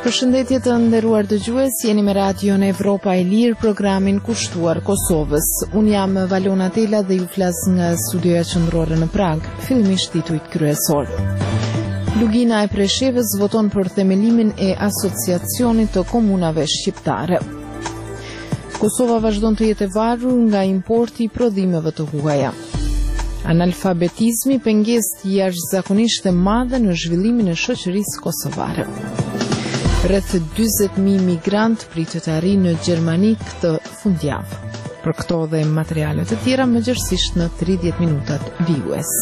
Përshëndetje të nderuar dëgjues, jeni me Radion Evropa e Lirë, programin kushtuar Kosovës. Unë jam Valona Tela dhe ju flas nga studioja qendrore në Prag, fillimisht titujt kryesor. Lugina e Preshevës voton për themelimin e asociacionit të komunave shqiptare. Kosova vazhdon të jetë e varur nga importi i prodhimeve të huaja. Analfabetizmi pengesë jashtëzakonisht e madhe në zhvillimin e shoqërisë kosovare. Rreth 40.000 migrant pritet të arrijnë në Gjermani këtë fundjavë. Për këto dhe materiale të tjera mëngjesisht në 30 minutat vijues.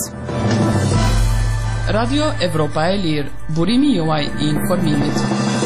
Radio Evropa e Lirë, burimi juaj i informimit.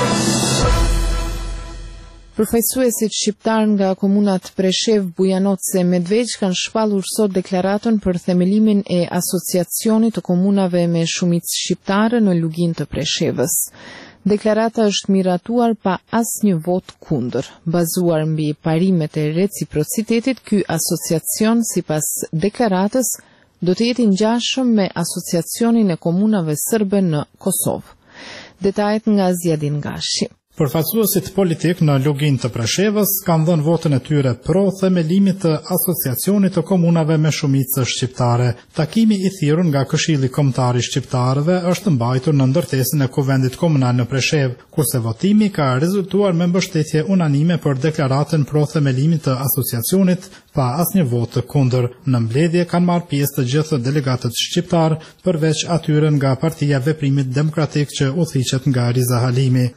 Përfaqësuesit shqiptar nga komunat Preshev, Bujanoce e Medveq kanë shpallur sot deklaratën për themelimin e asociacionit të komunave me shumicë shqiptare në Luginë të Preshevës. Deklarata është miratuar pa asnjë vot kundër. Bazuar mbi parimet e reciprocitetit, ky asociacion, sipas deklaratës, do të jetë i ngjashëm me asociacionin e komunave serbe në Kosovë. Detajet nga Zjadin Gashi. Përfaqësuesit politik në Luginë të Preshevës kanë dhënë votën e tyre pro themelimit të asociacionit të komunave me shumicë shqiptare. Takimi i thirrur nga Këshilli Kombëtar i Shqiptarëve është mbajtur në ndërtesën e Kuvendit Komunal në Preshev, kurse votimi ka rezultuar me mbështetje unanime për deklaratën pro themelimit të asociacionit pa asnjë vot të kundër. Në mbledhje kanë marrë pjesë të gjithë delegatët shqiptar, përveç atyre nga Partia e Veprimit Demokratik që udhëhiqet nga Riza Halimi.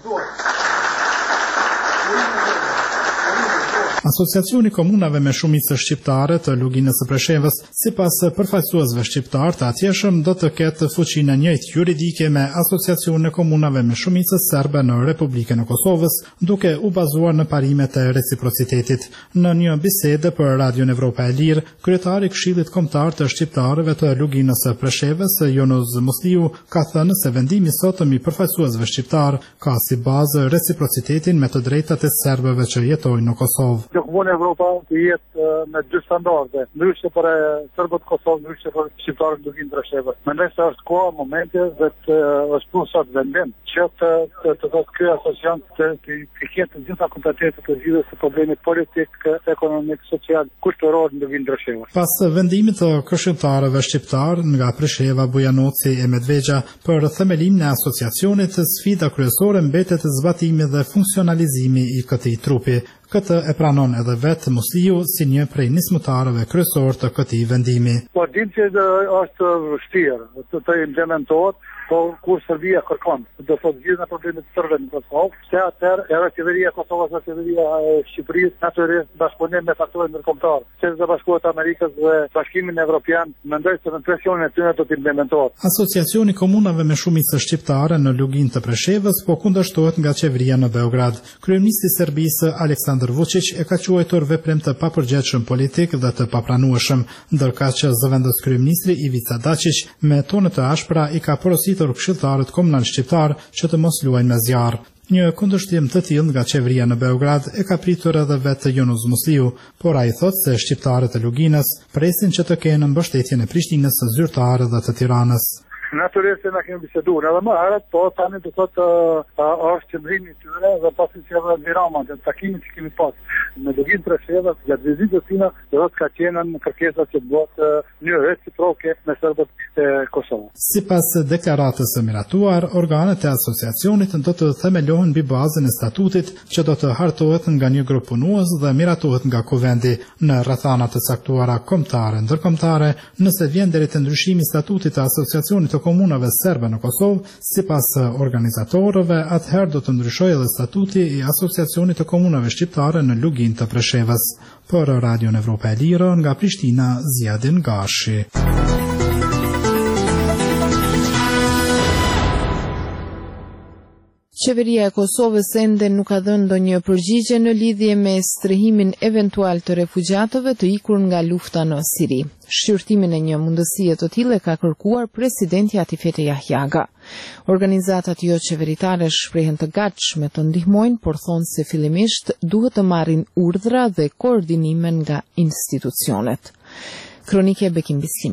Asociacioni komunave me shumicë shqiptare të Luginës së Preshevës, sipas përfaqësuesve shqiptar të atjeshëm, do të ketë fuqinë e njëjtë juridike me Asociacionin e komunave me shumicë serbe në Republikën e Kosovës, duke u bazuar në parimet e reciprocitetit. Në një bisede për Radion Evropa e Lirë, kryetari i Këshillit Kombëtar të Shqiptarëve të Luginës së Preshevës, Jonos Musliu, ka thënë se vendimi sot i përfaqësuesve shqiptar ka si bazë reciprocitetin me të drejtat e serbëve që jetojnë në Kosovë. Komunë Evropa të jetë me dy standarde, ndryshe për serbët Kosovë, ndryshe për shqiptarët Luginë Preshevës. Mendoj se është koha, momenti dhe të është punë sot vendim që të thotë ky asociacion të ketë të gjitha kompetencat të zgjidhjes së problemit politik, ekonomik, social, kulturor në Luginë Preshevës. Pas vendimit të këshilltarëve shqiptar nga Presheva, Bujanoci e Medveqa për themelimin e asociacionit, sfida kryesore mbetet zbatimi dhe funksionalizimi i këtij trupi. Këtë e pranon edhe vetë Musliu si një prej nismëtarëve kryesor të këtij vendimi. Po dim që është vështirë të implementohet, po kur Serbia kërkon, do të thotë gjithë problemet të serbëve në Kosovë, se atëherë era qeveria e Kosovës dhe qeveria e Shqipërisë natyrisht bashkëpunim me faktorët ndërkombëtar, Qeveria e Bashkuar të Amerikës dhe Bashkimin Evropian, mendoj se në presionin e tyre do të implementohet. Asociacioni komunave me shumicë shqiptare në Luginë të Preshevës po kundërshtohet nga qeveria në Beograd. Kryeministri i Serbisë Aleksandar Vučić e ka quajtur veprim të papërgjegjshëm politik dhe të papranueshëm, ndërkaq që zëvendës kryeministri Ivica Dačić me tone të ashpra i ka porositur këshilltarët komunal shqiptar që të mos luajnë me zjarr. Një kundërshtim të tillë nga qeveria në Beograd e ka pritur edhe vetë Jonos Musliu, por ai thotë se shqiptarët e Luginës presin që të kenë mbështetjen e Prishtinës, zyrtare dhe të Tiranës. Natyrisht na kemi biseduar edhe më herët, po tani do thotë është qëndrimi i tyre dhe pasi që edhe Virama, në takimin që kemi pas në Luginë Preshevës, gjatë vizitës tina, do të ka qenë në kërkesa që bëhet një reciproke me serbët e Kosovës. Sipas deklaratës së miratuar, organet e asociacionit do të themelohen mbi bazën e statutit që do të hartohet nga një grup punues dhe miratohet nga Kuvendi në rrethana të caktuara kombëtare, ndërkombëtare, nëse vjen deri te ndryshimi i statutit të asociacionit të komunave serbe në Kosovë, sipas organizatorëve, atëherë do të ndryshojë edhe statuti i asociacionit të komunave shqiptare në Luginë të Preshevës. Për Radion Evropa e Lirë, nga Prishtina, Zjadin Gashi. Qeveria e Kosovës ende nuk ka dhënë ndonjë përgjigje në lidhje me strehimin eventual të refugjatëve të ikur nga lufta në Siri. Shqyrtimin e një mundësie të tillë ka kërkuar presidenti Atifete Jahjaga. Organizatat jo qeveritare shprehen të gatshme të ndihmojnë, por thonë se fillimisht duhet të marrin urdhra dhe koordinimen nga institucionet. Kronike Bekim Bislimit.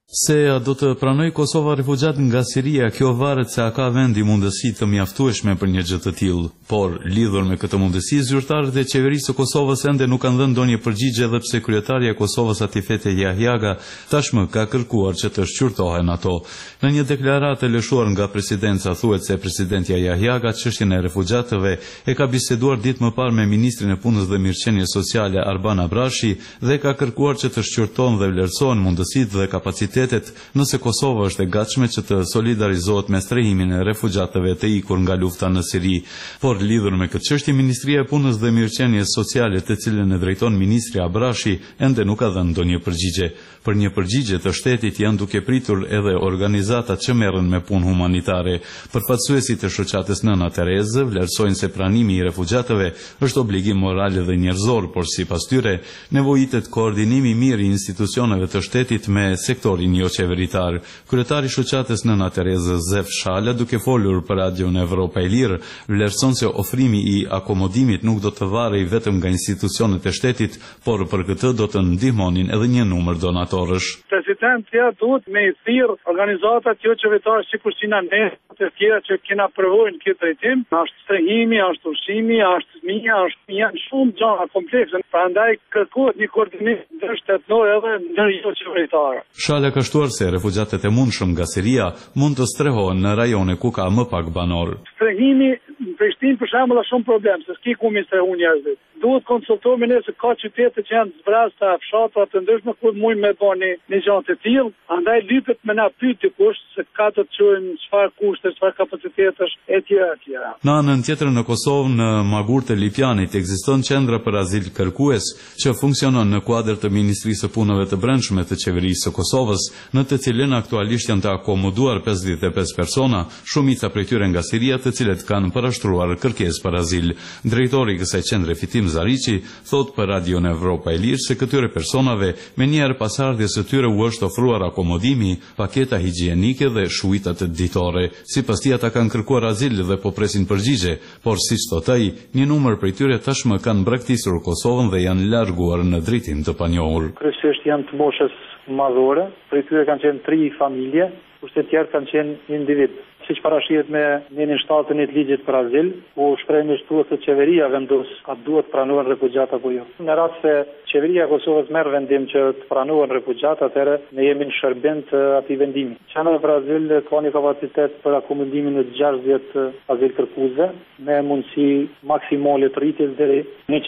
Se do të pranoj Kosova refugjat nga Siria, kjo varet se a ka vendi mundësi të mjaftueshme për një gjë të tillë, por lidhur me këtë mundësi, zyrtarët e qeverisë së Kosovës ende nuk kanë dhënë ndonjë përgjigje edhe pse kryetaria e Kosovës Atifete Jahjaga tashmë ka kërkuar që të shqyrtohen ato. Në një deklaratë e lëshuar nga presidenca thuhet se presidentja Jahjaga çështjen e refugjatëve e ka biseduar ditë më parë me ministrin e punës dhe mirëqenies sociale Arban Abrashi dhe ka kërkuar që të shqyrtohen dhe vlerësohen mundësitë dhe kapacitetet nëse Kosova është e gatshme që të solidarizohet me strehimin e refugjatëve të ikur nga lufta në Siri. Por lidhur me këtë çështje, Ministria e Punës dhe Mirëqenies Sociale, të cilën e drejton ministri Abrashi, ende nuk ka dhënë ndonjë përgjigje. Për një përgjigje të shtetit janë duke pritur edhe organizatat që merren me punë humanitare. Përfaqësuesit e shoqatës Nëna Terezë vlerësojnë se pranimi i refugjatëve është obligim moral dhe njerëzor, por sipas tyre nevojitet koordinimi i mirë i institucioneve të shtetit me sektorin jo qeveritar. Kryetari i shoqatës Nëna Terezë Zef Shala, duke folur për Radion Evropa e Lirë, vlerëson se ofrimi i akomodimit nuk do të varej vetëm nga institucionet e shtetit, por për këtë do të ndihmonin edhe një numër donatorësh. Presidentja duhet me i thirr organizatat jo qeveritare si kushtina ne të tjera që kena përvojnë këtë drejtim, është strehimi, është ushqimi, është fëmia, janë shumë gjëra komplekse. Prandaj kërkohet një koordinim ndërshtetëror edhe ndër jo qeveritar. Shala ka shtuar se refugjatët e mundshëm nga Siria mund të strehohen në rajone ku ka më pak banor. Strehimi në Prishtinë për shembull është shumë problem, se s'ki ku mi strehu njerëzit. Duhet konsultohemi ne se ka qytete që janë zbrasta, fshatra të ndryshme ku mund me bëni një gjë të tillë, andaj lypet me na pyet dikush se ka të çojmë çfarë kushte, çfarë kapacitetesh etj. Në anën tjetër në Kosovë, në Magurët e Lipjanit ekziston qendra për azil kërkues që funksionon në kuadër të Ministrisë së Punëve të Brendshme të Qeverisë së Kosovës, në të cilën aktualisht janë të akomoduar 55 persona, shumica prej tyre nga Siria, të cilët kanë parashtruar kërkesë për azil. Drejtori i kësaj qendre Fitim Zariçi thot për Radion Evropa e Lirë se këtyre personave me njerë pasardhjes së tyre u është ofruar akomodimi, paketa higjienike dhe shuitat ditore. Sipas tij ata kanë kërkuar azil dhe po presin përgjigje, por siç thot ai, një numër prej tyre tashmë kanë braktisur Kosovën dhe janë larguar në drejtim të panjohur. Kryesisht janë të moshës madhore, prej tyre kanë qenë 3 familje, kurse të tjerë kanë qenë individ. Siç parashihet me njenin 7 ligjit për azil, u shprehni shtuhet se qeveria vendos a duhet pranohen refugjat apo jo. Në rast se qeveria e Kosovës merr vendim që të pranohen refugjat, atëherë ne jemi në shërbim të atij vendimi. Qendra për azil ka një kapacitet për akomodimin e 60 azil kërkuesve me mundësi maksimale të rritjes deri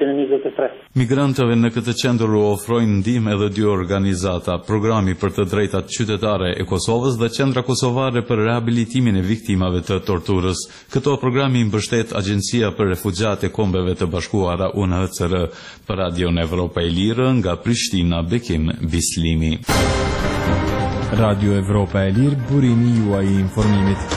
123. Migrantëve në këtë qendër u ofrojnë ndihmë edhe 2 organizata, Programi për të drejtat qytetare e Kosovës dhe Qendra Kosovare për rehabilitimin e viktimave të torturës. Këto programi mbështet Agjencia për Refugjat e Kombeve të Bashkuara UNHCR. Për Radion Evropa e Lirë nga Prishtina, Bekim Bislimi. Radio Evropa e Lirë, burimi juaj i informimit.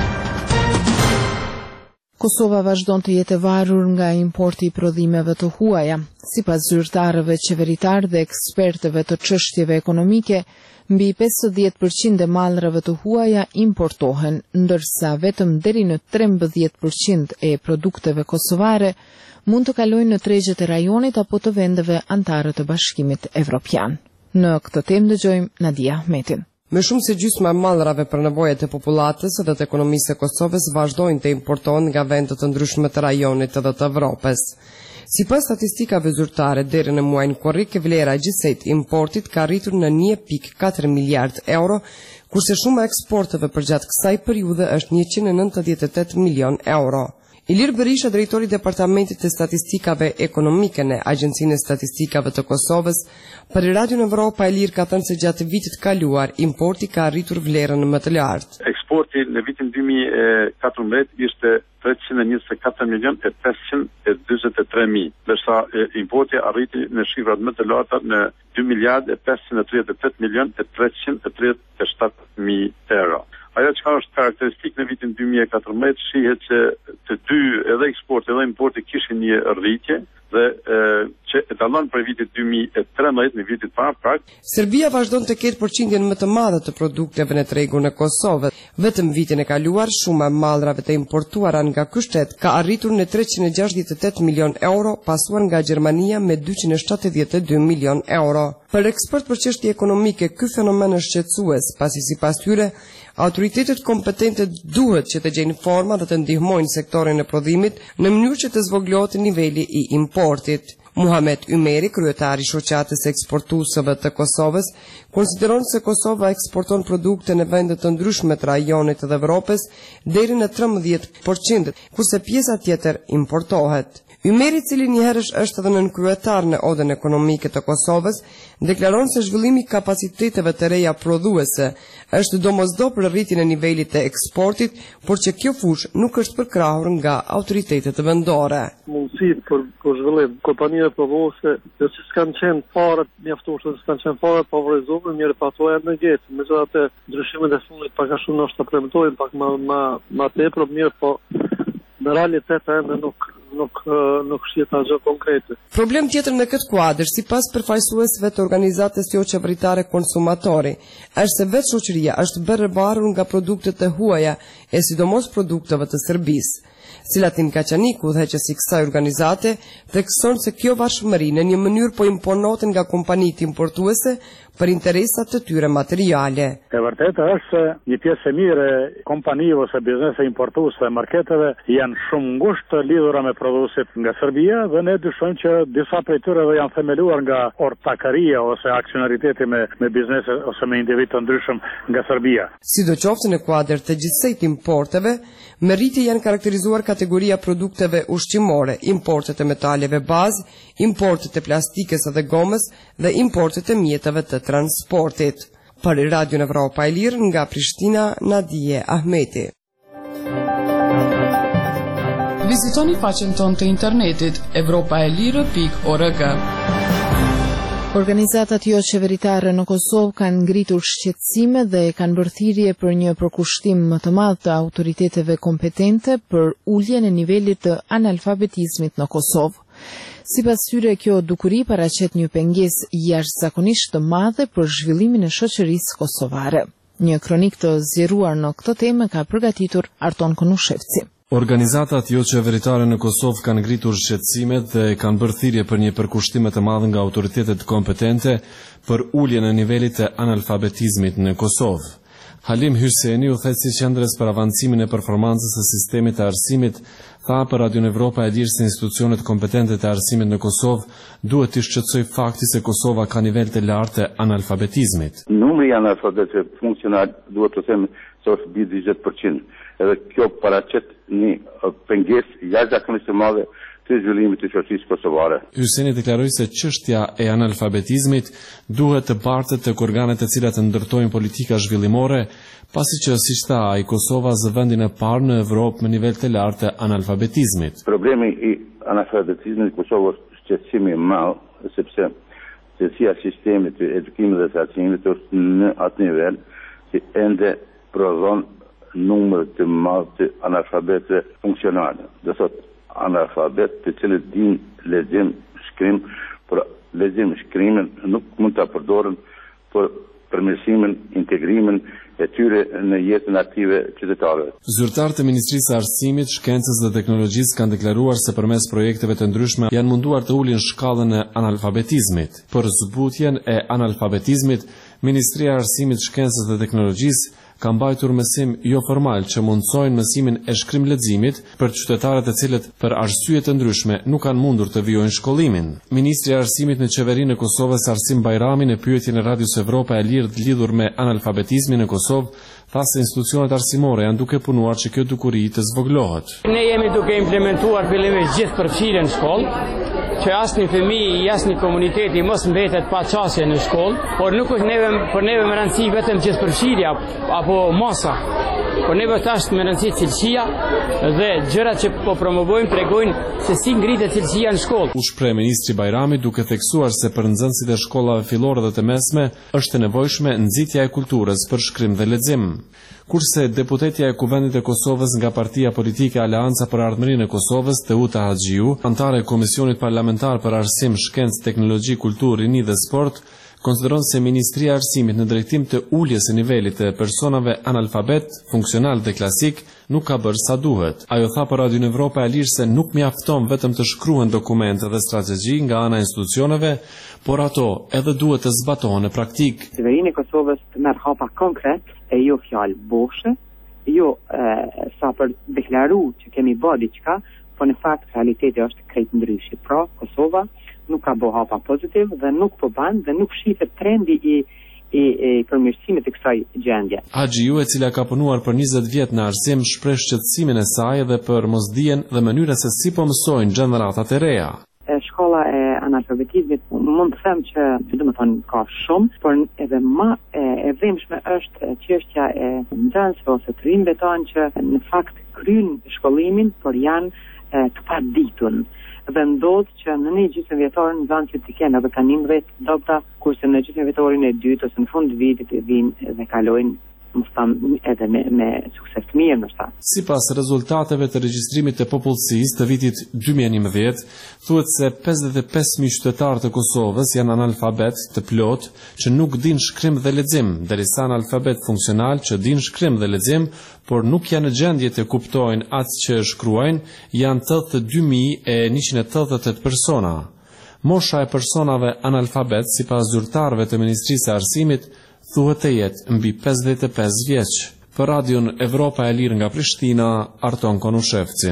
Kosova vazhdon të jetë e varur nga importi i prodhimeve të huaja. Sipas zyrtarëve qeveritar dhe ekspertëve të çështjeve ekonomike, mbi 50% e mallrave të huaja importohen, ndërsa vetëm deri në 13% e produkteve kosovare mund të kalojnë në tregjet e rajonit apo të vendeve anëtare të Bashkimit Evropian. Në këtë temë dëgjojmë Nadia Ahmetin. Me shumë se gjysma e mallrave për nevojat e popullatës dhe të ekonomisë së Kosovës vazhdojnë të importohen nga vende të ndryshme të rajonit edhe të Evropës. Sipas statistikave zyrtare, deri në muajin korrik, vlera e gjithsejt importit ka arritur në 1.4 miliard euro, kurse shuma e eksporteve përgjatë kësaj periudhe është 198 milion euro. Ilir Berisha, drejtori i Departamentit të Statistikave Ekonomike në Agjencinë e Statistikave të Kosovës, për Radion Evropa e Lirë ka thënë se gjatë vitit kaluar importi ka arritur vlerën më të lartë. Eksporti në vitin 2014 ishte 324 milion e 523 mijë, ndërsa importi arriti në shifrat më të larta në 2 miliard e 538 milion e 337 mijë euro. Ajo që është karakteristik në vitin 2014 shihet që të dy edhe eksporti edhe importi kishin një rritje dhe që e dallon për vitit 2013 në vitit parë. Serbia vazhdon të ketë përqindjen më të madhe të produkteve në tregun e Kosovës. Vetëm vitin e kaluar, shuma e mallrave të importuara nga ky shtet ka arritur në 368 milion euro, pasuar nga Gjermania me 272 milion euro. Për ekspert për çështje ekonomike, ky fenomen është shqetësues, pasi sipas tyre, autoritetet kompetente duhet që të gjejnë forma dhe të ndihmojnë sektorin e prodhimit në mënyrë që të zvoglohet niveli i importit. Muhamet Ymeri, kryetari i shoqatës eksportuesve të Kosovës, konsideron se Kosova eksporton produkte në vende të ndryshme të rajonit të Evropës deri në 13%, kurse pjesa tjetër importohet. Ymeri, i cili njëherësh është edhe nënkryetar në Odën Ekonomike të Kosovës, deklaron se zhvillimi i kapaciteteve të reja prodhuese është domosdoshmë për rritjen e nivelit të eksportit, por që kjo fushë nuk është përkrahur nga autoritetet vendore. Mundësit për zhvillim, kompanive prodhuese, që s'kan qenë fare mjaftueshme, s'kan qenë fare favorizuar, mirë pa ato janë në gjetë. Megjithatë, ndryshimet e fundit pak a shumë ndoshta premtojnë pak më tepër, mirë, po në realitet ende nuk shihet asgjë konkrete. Problem tjetër në këtë kuadër, sipas përfaqësuesve të organizatës jo qeveritare Konsumatori, është se vetë shoqëria është bërë varur nga produktet e huaja e sidomos produkteve të Serbisë. Selatin Kaçaniku, udhëheqësi i kësaj organizate, thekson se kjo varfëri në një mënyrë po imponohet nga kompanitë importuese për interesat të tyre materiale. E vërtetë është se një pjesë e mirë e kompanive ose biznese importuese dhe marketeve janë shumë ngushtë lidhura me prodhuesit nga Serbia dhe ne dyshojmë që disa prej tyre janë themeluar nga ortakaria ose aksionariteti me biznese ose me individ të ndryshëm nga Serbia. Sidoqoftë në kuadër të gjithsejt importeve, me rritje janë karakterizuar kategoria produkteve ushqimore, importet e metaleve bazë, importet e plastikës dhe gomës dhe importet e mjeteve të transportit. Për Radio Evropa e Lirë nga Prishtina, Nadije Ahmeti. Vizitoni faqen tonë të internetit europaelire.org. Organizatat jo qeveritare në Kosovë kanë ngritur shqetësime dhe kanë bërë thirrje për një përkushtim më të madh të autoriteteve kompetente për uljen e nivelit të analfabetizmit në Kosovë. Sipas tyre, kjo dukuri paraqet një pengesë jashtëzakonisht të madhe për zhvillimin e shoqërisë kosovare. Një kronik të zgjeruar në këtë temë ka përgatitur Arton Konushevci. Organizatat jo qeveritare në Kosovë kanë ngritur shqetësimet dhe kanë bërë thirrje për një përkushtim të madh nga autoritetet kompetente për uljen e nivelit të analfabetizmit në Kosovë. Halim Hyseni, udhëheqësi i qendrës për avancimin e performancës së sistemit të arsimit, tha për Radio Evropa e Lirë se institucionet kompetente të arsimit në Kosovë duhet të shqetësojë fakti se Kosova ka nivel të lartë të analfabetizmit. Numri i analfabetëve funksionar duhet të them se është mbi 20%. Edhe kjo paraqet një pengesë jashtëzakonisht të madhe të zhvillimit të shoqërisë kosovare. Hyseni deklaroi se çështja e analfabetizmit duhet të bartet tek organet të cilat ndërtojnë politika zhvillimore, pasi që siç tha ai, Kosova zë vendin e parë në Evropë me nivel të lartë të analfabetizmit. Problemi i analfabetizmit në Kosovë është shqetësimi i madh, sepse cilësia e sistemit të edukimit dhe të arsimit është në atë nivel që ende prodhon numër të madh të analfabetëve funksionale. Do thotë analfabet të cilët din lexim, shkrim, por lexim, shkrimin nuk mund ta përdoren për përmirësimin, integrimin e tyre në jetën aktive qytetare. Zyrtarët e Ministrisë së Arsimit, Shkencës dhe Teknologjisë kanë deklaruar se përmes projekteve të ndryshme janë munduar të ulin shkallën e analfabetizmit. Për zbutjen e analfabetizmit, Ministria e Arsimit, Shkencës dhe Teknologjisë ka mbajtur mësim jo formal që mundsojnë mësimin e shkrim-leximit për qytetarët e cilët për arsye të ndryshme nuk kanë mundur të vijojnë shkollimin. Ministri i Arsimit në Qeverinë e Kosovës, Arsim Bajrami, në pyetjen e Radios Evropa e Lirë lidhur me analfabetizmin në Kosovë, tha se institucionet arsimore janë duke punuar që kjo dukuri të zvoglohet. Ne jemi duke implementuar fillimisht gjithë përfshirjen në shkollë, që asnjë fëmijë i asnjë komuniteti mos mbetet pa çështje në shkollë, por nuk është për neve më rëndësi vetëm gjithë përfshirja apo masa. Por neve tash më rëndësi cilësia dhe gjërat që po promovojmë tregojnë se si ngritet cilësia në shkollë. U shpreh ministri Bajrami duke theksuar se për nxënësit e shkollave fillore dhe të mesme është e nevojshme nxitja e kulturës për shkrim dhe lexim. kurse deputetja e Kuvendit e Kosovës nga Partia Politike Aleanca për Ardhmërinë e Kosovës, Teuta Haxhiu, antare e Komisionit Parlamentar për Arsim, Shkencë, Teknologji, Kulturë, Rini dhe Sport, konsideron se Ministria e Arsimit në drejtim të uljes së nivelit të personave analfabet, funksional dhe klasik nuk ka bërë sa duhet. Ajo tha për Radio Evropa e Lirë se nuk mjafton vetëm të shkruhen dokumente dhe strategji nga ana e institucioneve, por ato edhe duhet të zbatohen në praktik. Qeverinë e Kosovës të merr hapa konkret e jo fjalë boshe, jo sa për deklaru që kemi bërë diçka, por në fakt realiteti është krejt ndryshe. Pra, Kosova nuk ka bërë hapa pozitiv dhe nuk po bën dhe nuk shihet trendi i përmirësimit të kësaj gjendje. Haxhiu, e cila ka punuar për 20 vjet në arsim, shpreh shqetësimin e saj dhe për mosdijen dhe mënyrën se si po mësojnë gjeneratat e reja. Shkolla e analfabetizmit mund të them që domethënë ka shumë, por edhe më e dhimbshme është çështja e nxënësve ose të rinjve tanë që në fakt kryejn shkollimin, por janë të paditun. Dhe ndodh që në një gjysmëvjetor nxënësit të kenë edhe kanë 11 dobta, kurse në gjysmëvjetorin e dytë ose në fund të vitit vinë dhe kalojnë edhe me sukses të mirë ndoshta. Sipas rezultateve të regjistrimit të popullsisë të vitit 2011, thuhet se 55.000 qytetarë të Kosovës janë analfabet të plot që nuk dinë shkrim dhe lexim, derisa analfabet funksional që dinë shkrim dhe lexim, por nuk janë në gjendje të kuptojnë atë që shkruajnë, janë 82.188 persona. Mosha e personave analfabet, sipas zyrtarëve të Ministrisë së Arsimit, thuhet të jetë mbi 55 vjeç. Për Radion Evropa e Lirë nga Prishtina, Arton Konushevci.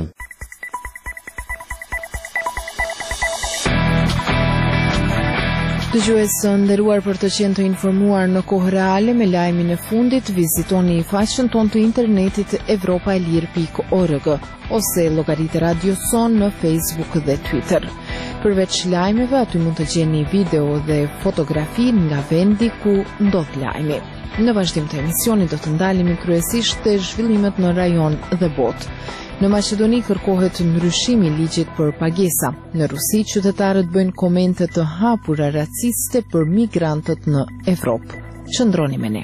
Dëgjues nderuar, për të qenë të informuar në kohë reale me lajmin e fundit, vizitoni faqen tonë të internetit evropaelir.org ose llogaritë Radio Son në Facebook dhe Twitter. Përveç lajmeve, aty mund të gjeni video dhe fotografi nga vendi ku ndodh lajmi. Në vazhdim të emisionit do të ndalemi kryesisht te zhvillimet në rajon dhe botë. Në Maqedoni kërkohet ndryshimi i ligjit për pagesa. Në Rusi, qytetarët bëjnë komente të hapura raciste për migrantët në Evropë. Qëndroni me ne.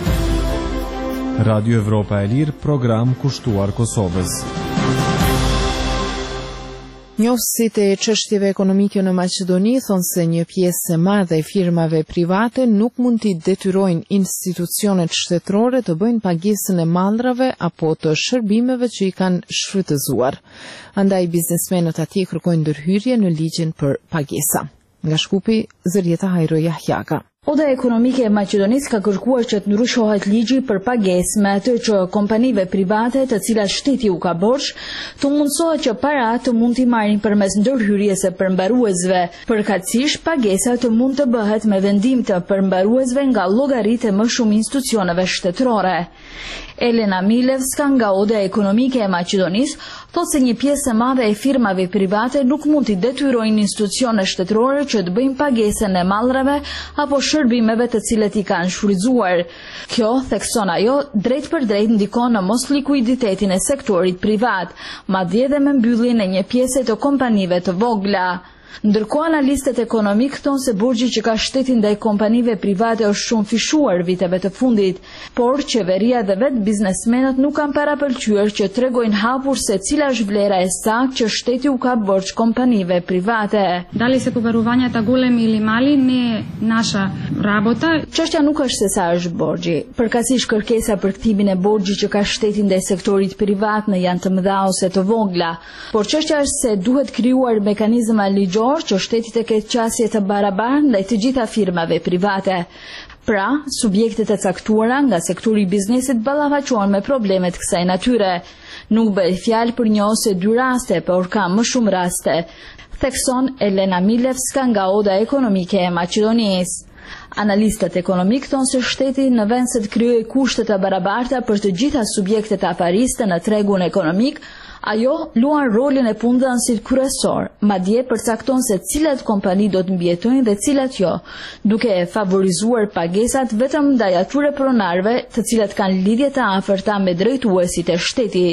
Radio Evropa e Lirë, program kushtuar Kosovës. Njohësit e çështjeve ekonomike në Maqedoni thonë se një pjesë e madhe e firmave private nuk mund t'i detyrojnë institucionet shtetërore të bëjnë pagesën e mallrave apo të shërbimeve që i kanë shfrytëzuar. Andaj biznesmenët atje kërkojnë ndërhyrje në ligjin për pagesa. Nga Shkupi, Zërieta Hajro Jahjaka. Oda ekonomike e Maqedonisë ka kërkuar që të ndryshohet ligji për pagesë me atë që kompanive private të cilat shteti u ka borxh të mundsohet që paratë të mund t'i marrin përmes ndërhyrjes së përmbaruesve. Përkatësisht, pagesa të mund të bëhet me vendim të përmbaruesve nga llogaritë e më shumë institucioneve shtetërore. Elena Milevska nga Oda ekonomike e Maqedonisë thotë se një pjesë e madhe e firmave private nuk mund t'i detyrojnë institucione shtetërore që të bëjnë pagesën e mallrave apo shërbimeve të cilet i kanë shfrytzuar. Kjo, thekson ajo, drejt për drejt ndikon në mos likuiditetin e sektorit privat, madje edhe me mbylljen e një pjese të kompanive të vogla. Ndërkohë analistët ekonomik thonë se borxhi që ka shteti ndaj kompanive private është shumë fishuar viteve të fundit, por qeveria dhe vetë biznesmenët nuk kanë parapëlqyer që tregojnë hapur se cila është vlera e saktë që shteti u ka borxh kompanive private. Dali se poverovanja ta golemi ili mali ne nasha rabota. Çështja nuk është se sa është borxhi. Përkatësisht kërkesa për kthimin e borxhit që ka shteti ndaj sektorit privat në janë të mëdha ose të vogla, por çështja është se duhet krijuar mekanizma ligjor që shteti të ketë qasje të barabartë ndaj të gjitha firmave private. Pra, subjektet e caktuara nga sektori i biznesit ballafaqohen me probleme të kësaj natyre. Nuk bëhet fjalë për një ose dy raste, por ka më shumë raste, thekson Elena Milevska nga Oda ekonomike e Maqedonisë. Analistët ekonomik thonë se shteti në vend se të krijojë kushte të barabarta për të gjitha subjektet afariste në tregun ekonomik, ajo luan rolin e punëdhënësit kryesor, madje përcakton se cilat kompani do të mbijetojnë dhe cilat jo, duke favorizuar pagesat vetëm ndaj atyre pronarëve të cilat kanë lidhje të afërta me drejtuesit e shtetit.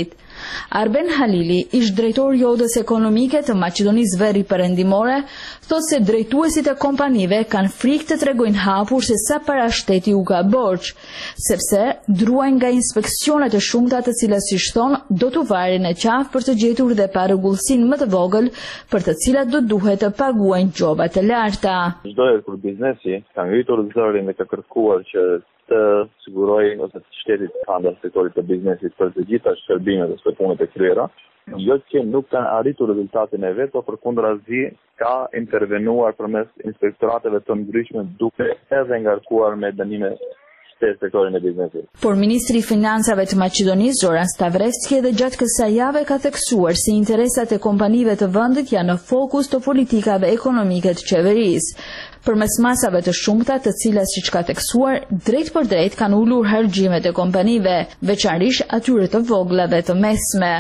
Arben Halili, ish drejtori i Odës Ekonomike të Maqedonisë Veriperëndimore, thotë se drejtuesit e kompanive kanë frikë të tregojnë hapur se sa para shteti u ka borxh, sepse druajnë nga inspeksionet e shumta të cilat si thon do t'u varin në qafë për të gjetur dhe parregullsinë më të vogël për të cilat do duhet të paguajnë gjoba të larta. Çdo herë kur biznesi ka ngritur zërin dhe ka kërkuar që të siguroj ose të shtetit anda sektorit të biznesit për të gjitha shërbimet dhe punët e kryera, jo që nuk kanë arritur rezultatin e vet, por përkundrazi ka intervenuar përmes inspektorateve të ndryshme duke edhe ngarkuar me dënime sektorin e biznesit. Por Ministri i Financave të Maqedonisë, Zoran Stavrecki, edhe gjatë kësaj jave ka theksuar se interesat e kompanive të vendit janë në fokus të politikave ekonomike të qeverisë. Përmes masave të shumta, të cilat siç ka theksuar, drejt për drejt kanë ulur harxhimet e kompanive, veçanërisht atyre të vogla dhe të mesme.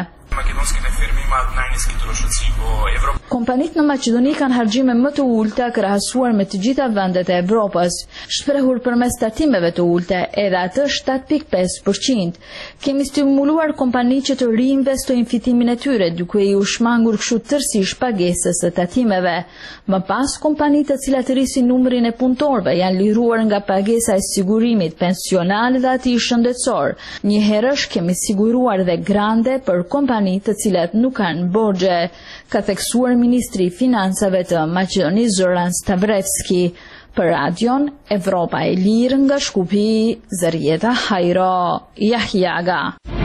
Kompanitë në Maqedoni kanë harxhime më të ulta krahasuar me të gjitha vendet e Evropës, shprehur përmes tatimeve të ulta, edhe atë 7.5%. Kemi stimuluar kompani që të riinvestojnë fitimin e tyre, duke i u shmangur kështu tërësisht pagesës së tatimeve. Më pas, kompanitë të cilat rrisin numrin e punëtorëve janë liruar nga pagesa e sigurimit pensional dhe atij shëndetësor. Një herësh kemi siguruar dhe grande për kompanitë të cilat nuk kanë borxhe, ka theksuar Ministri i Financave të Maqedonisë Zoran Stavrecki. Për Radion Evropa e Lirë nga Shkupi, Zërjeta Hajro, Jahjaga.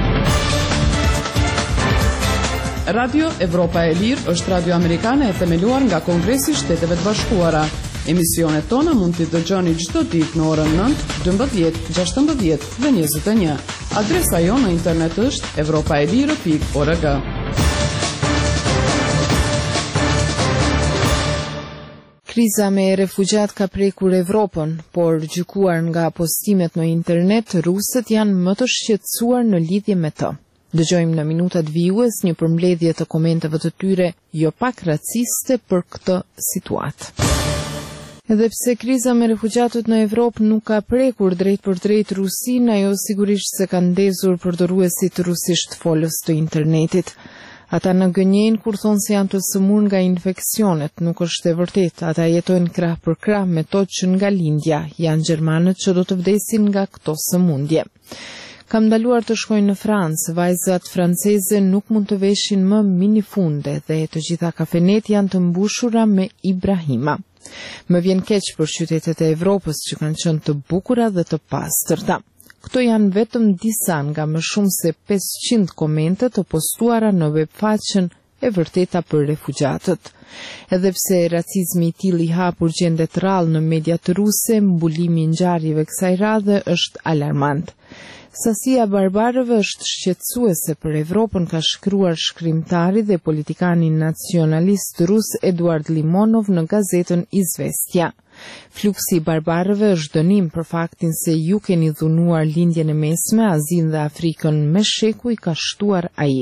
Radio Evropa e Lirë është radio amerikane e themeluar nga Kongresi i Shteteve të Bashkuara. Emisionet tona mund t'i dëgjoni çdo ditë në orën 9, 12, 16 dhe 21. Adresa jonë në internet është evropaelire.org. Kriza me refugjat ka prekur Evropën, por gjykuar nga postimet në internet, rusët janë më të shqetësuar në lidhje me të. Dëgjojmë në minutat vijues një përmbledhje të komenteve të tyre jo pak raciste për këtë situatë. Edhe pse kriza me refugjatët në Evropë nuk ka prekur drejt për drejt Rusinë, ajo sigurisht se ka ndezur përdoruesit rusisht folës të internetit. Ata në gënjejnë kur thonë se janë të sëmur nga infeksionet, nuk është e vërtet, ata jetojnë krah për krah me to që nga lindja, janë gjermanët që do të vdesin nga këto sëmundje. Kam ndaluar të shkojnë në Francë, vajzat franceze nuk mund të veshin më minifunde dhe të gjitha kafenet janë të mbushura me Ibrahima. Më vjen keq për qytetet e Evropës që kanë qenë të bukura dhe të pastërta. Këto janë vetëm disa nga më shumë se 500 komente të postuara në webfaqen e vërteta për refugjatët. Edhe pse racizmi i tillë i hapur gjendet rrallë në mediat ruse, mbulimi i ngjarjeve kësaj radhe është alarmant. Sasia barbarëve është shqetësuese për Evropën, ka shkruar shkrimtari dhe politikani nacionalist rus Eduard Limonov në gazetën Izvestja. Fluksi i barbarëve është dënim për faktin se ju keni dhunuar lindjen e mesme, Azinë dhe Afrikën me sheku, i ka shtuar ai.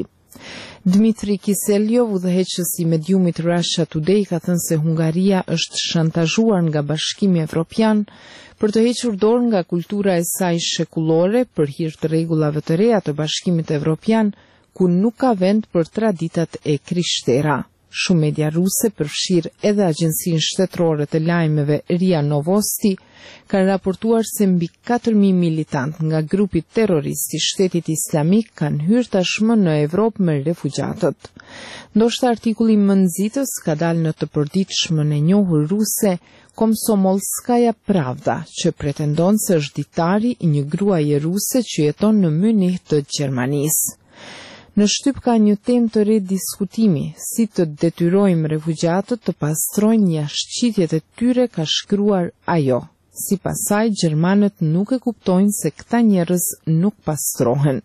Dmitri Kiselyov, udhëheqës i mediumit Russia Today, ka thënë se Hungaria është shantazhuar nga Bashkimi Evropian për të hequr dorë nga kultura e saj shekullore për hir të rregullave të reja të Bashkimit Evropian, ku nuk ka vend për traditat e krishtera. Shumë media ruse, përfshirë edhe agjensinë shtetërore të lajmeve RIA Novosti, kanë raportuar se mbi 4.000 militant nga grupi terrorist i Shtetit Islamik kanë hyrë tashmë në Evropë me refugjatët. Ndoshta artikulli më nxitës ka dalë në të përditshmën e njohur ruse Komsomolskaja Pravda, që pretendon se është ditari i një gruaje ruse që jeton në Münih të Gjermanisë. Në shtyp ka një temë të re diskutimi, si të detyrojmë refugjatët të pastrojnë jashtëqitjet e tyre, ka shkruar ajo. Sipas saj, gjermanët nuk e kuptojnë se këta njerëz nuk pastrohen.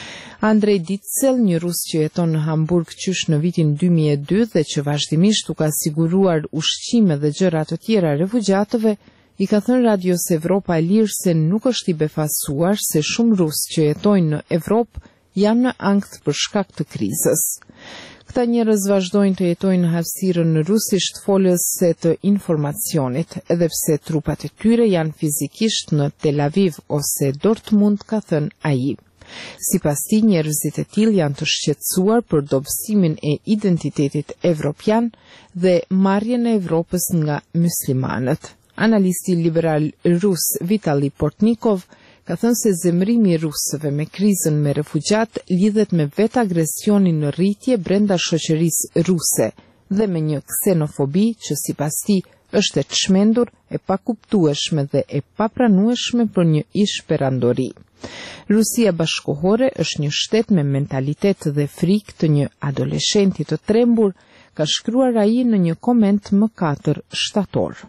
Andrej Ditzel, një rus që jeton në Hamburg qysh në vitin 2002 dhe që vazhdimisht u ka siguruar ushqime dhe gjëra të tjera refugjatëve, i ka thënë Radios Evropa e Lirë se nuk është i befasuar se shumë rus që jetojnë në Evropë janë në ankth për shkak të krizës. Këta njerëz vazhdojnë të jetojnë në hapësirën në rusisht folës se të informacionit, edhe pse trupat e tyre janë fizikisht në Tel Aviv ose Dortmund, ka thënë ai. Sipas tij, njerëzit e tillë janë të shqetësuar për dobësimin e identitetit evropian dhe marrjen e Evropës nga muslimanët. Analisti liberal rus Vitali Portnikov ka thënë se zemrimi i rusëve me krizën me refugjat lidhet me vetë agresionin në rritje brenda shoqërisë ruse dhe me një ksenofobi që sipas tij është e çmendur, e pakuptueshme dhe e papranueshme për një ish perandori. Rusia bashkohore është një shtet me mentalitet dhe frikë të një adoleshenti të trembur, ka shkruar ai në një koment më 4 shtator.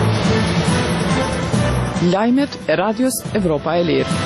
Lajmet e Radios Evropa e Lirë.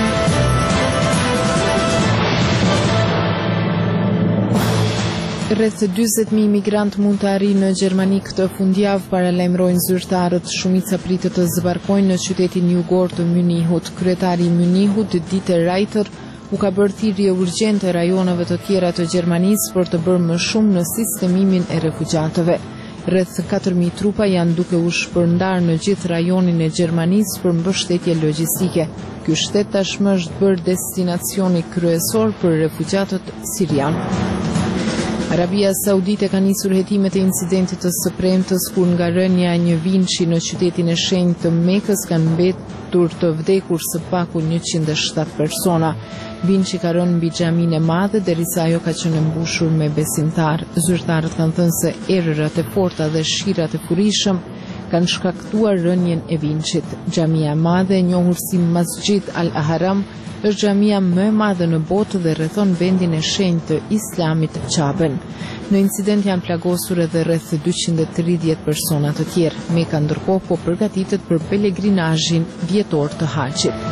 Rreth 40.000 migrant mund të arrijnë në Gjermani këtë fundjavë, paralajmërojnë zyrtarët. Shumica pritet të zbarkojnë në qytetin jugor të Munihut. Kryetari i Munihut, Dieter Reiter, u ka bërë thirrje urgjente rajoneve të tjera të Gjermanisë për të bërë më shumë në sistemimin e refugjatëve. Rreth 4.000 trupa janë duke u shpërndarë në gjithë rajonin e Gjermanisë për mbështetje logjistike. Ky shtet tashmë është bërë destinacioni kryesor për refugjatët sirianë. Arabia Saudite ka nisur hetimet e incidentit të së premtës kur nga rënja e një vinçi në qytetin e shenjtë të Mekës kanë mbetur të vdekur së paku 107 persona. Vinçi ka rënë mbi xhaminë e madhe derisa ajo ka qenë mbushur me besimtar. Zyrtarët kanë thënë se errërat e forta dhe shirat e furishëm kanë shkaktuar rënjen e vinçit. Xhamia e madhe, e njohur si Masjid Al-Haram, është xhamia më e madhe në botë dhe rrethon vendin e shenjtë të Islamit Qaben. Në incident janë plagosur edhe rreth 230 persona të tjerë. Meka ndërkohë po përgatitet për pelegrinazhin vjetor të Haxhit.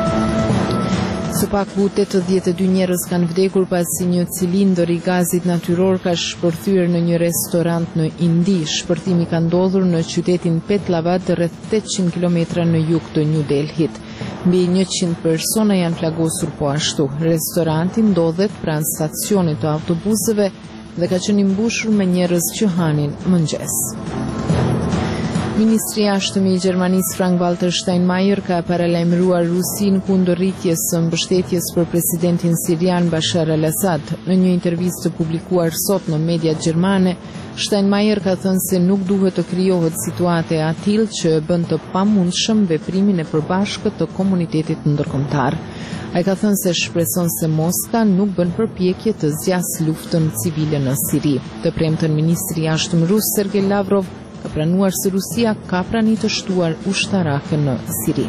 Së paku 82 njerëz kanë vdekur pasi një cilindër i gazit natyror ka shpërthyer në një restorant në Indi. Shpërthimi ka ndodhur në qytetin Petlavad, rreth 800 km në jug të New Delhit. Mbi 100 persona janë plagosur po ashtu. Restoranti ndodhet pranë stacionit të autobuseve dhe ka qenë i mbushur me njerëz që hanin mëngjes. Ministri i Jashtëm i Gjermanisë Frank-Walter Steinmeier ka paralajmëruar Rusinë kundër rritjes së mbështetjes për presidentin sirian Bashar al-Assad. Në një intervistë publikuar sot në mediat gjermane, Steinmeier ka thënë se nuk duhet të krijohet situate e tillë që bën të pamundshëm veprimin e përbashkët të komunitetit ndërkombëtar. Ai ka thënë se shpreson se Moska nuk bën përpjekje të zgjasë luftën civile në Siri. Të premten ministri i Jashtëm rus Sergej Lavrov ka pranuar se Rusia ka pranitë të shtuar ushtarake në Siri.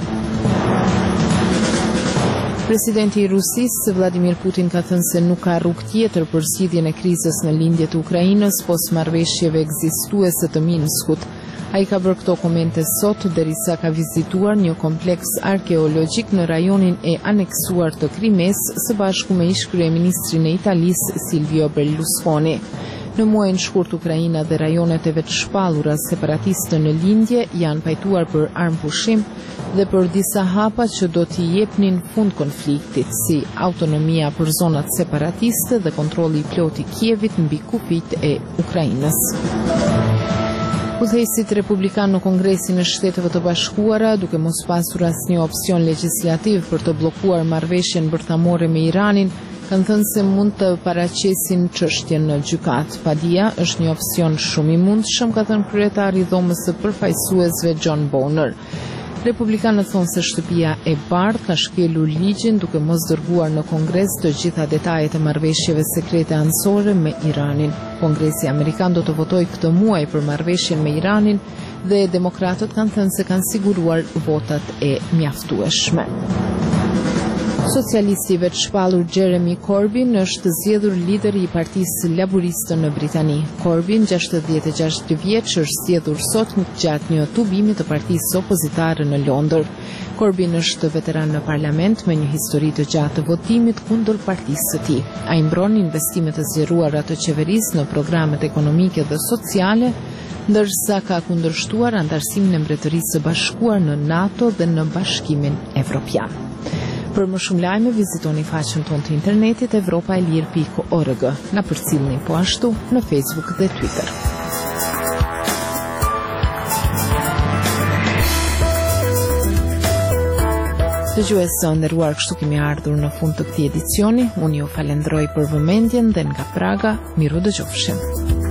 Presidenti i Rusisë, Vladimir Putin, ka thënë se nuk ka rrugë tjetër për zgjidhjen e krizës në lindje të Ukrainës pos marrëveshjeve ekzistuese të Minskut. Ai ka bërë këto komente sot derisa ka vizituar një kompleks arkeologjik në rajonin e aneksuar të Krimes së bashku me ish-kryeministrin e Italisë Silvio Berlusconi. Në muajin shkurt Ukraina dhe rajonet e vetë shpallura separatiste në lindje janë pajtuar për armpushim dhe për disa hapa që do t'i jepnin fund konfliktit, si autonomia për zonat separatiste dhe kontrolli i plotë i Kievit mbi kufijt e Ukrainës. Udhëheqësit republikan në Kongresin e Shteteve të Bashkuara, duke mos pasur asnjë opsion legjislativ për të bllokuar marrëveshjen bërthamore me Iranin, kanë thënë se mund të paraqesin çështjen në gjykat. Padia është një opsion shumë i mundshëm, ka thënë kryetari i dhomës së përfaqësuesve John Boehner. Republikanët thonë se Shtëpia e Bardhë ka shkelur ligjin duke mos dërguar në Kongres të gjitha detajet e marrëveshjeve sekrete anësore me Iranin. Kongresi Amerikan do të votojë këtë muaj për marrëveshjen me Iranin dhe demokratët kanë thënë se kanë siguruar votat e mjaftueshme. Socialisti i vetëshpallur Jeremy Corbyn është zgjedhur lider i Partisë Laburiste në Britani. Corbyn, 66 vjeç, është zgjedhur sot gjatë një tubimi të partisë opozitare në Londër. Corbyn është veteran në parlament me një histori të gjatë të votimit kundër partisë së tij. Ai mbron investimet e zgjeruara të qeverisë në programet ekonomike dhe sociale, ndërsa ka kundërshtuar antarësimin e Mbretërisë së Bashkuar në NATO dhe në Bashkimin Evropian. Për më shumë lajme, vizitoni faqen tonë të internetit europaelir.org. Na përcjellni po ashtu në Facebook dhe Twitter. Dëgjues së nderuar, kështu kemi ardhur në fund të këtij edicioni. Unë ju falenderoj për vëmendjen dhe nga Praga, miru dëgjofshim.